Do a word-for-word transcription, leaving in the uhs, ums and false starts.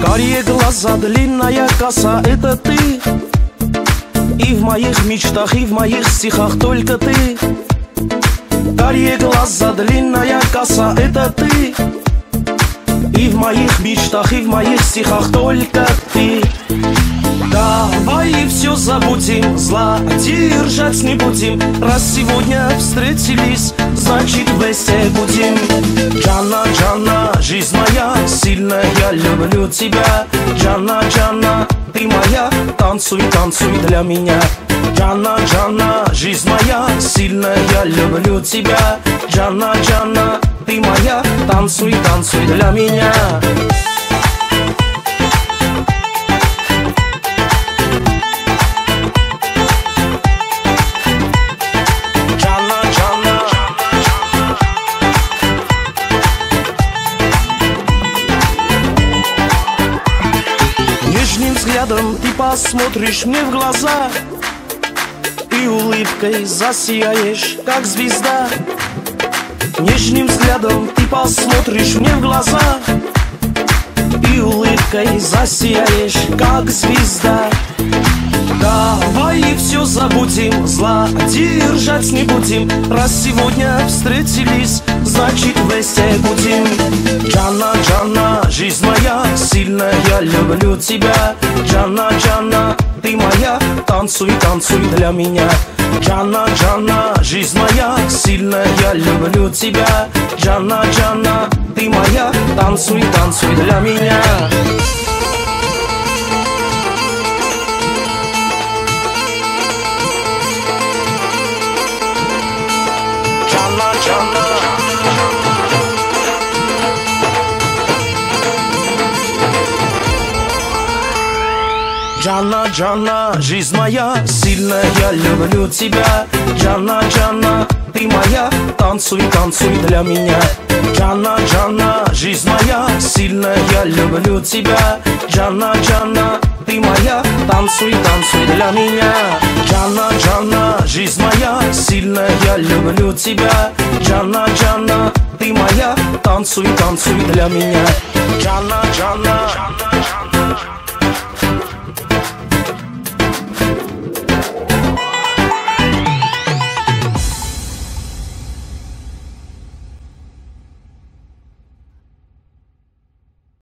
Карие глаза, длинная коса, это ты. И в моих мечтах, и в моих стихах только ты. Карие глаза, длинная коса, это ты. И в моих мечтах, и в моих стихах только ты. Давай все забудем, зла держать не будем. Раз сегодня встретились, значит вместе будем. Джанна, Джанна, жизнь моя, сильно я люблю тебя. Джанна, Джанна, ты моя, танцуй, танцуй для меня. Джанна, Джанна, жизнь моя, сильно я люблю тебя. Джанна, Джанна, ты моя, танцуй, танцуй для меня. Нежным взглядом ты посмотришь мне в глаза и улыбкой засияешь, как звезда. Нежным взглядом ты посмотришь мне в глаза и улыбкой засияешь, как звезда. Давай все забудем, зла держать не будем. Раз сегодня встретились, значит вместе будем. Джанна, Джанна, жизнь моя, сильно я люблю тебя. Джанна, Джанна, ты моя, танцуй, танцуй для меня. Джанна, Джанна, жизнь моя, сильно я люблю тебя. Джанна, Джанна, ты моя, танцуй, танцуй для меня. Джанна, Джанна, жизнь моя, сильно я люблю тебя. Джанна, Джанна, ты моя, танцуй, танцуй для меня. Джанна, Джанна, жизнь моя, сильно я люблю тебя. Джанна, Джанна, ты моя, танцуй, танцуй для меня. Джанна, Джанна, жизнь моя, сильно я люблю тебя. Джанна, Джанна, ты моя, танцуй, танцуй для меня. Джанна, Джанна, Джанна, Джанна.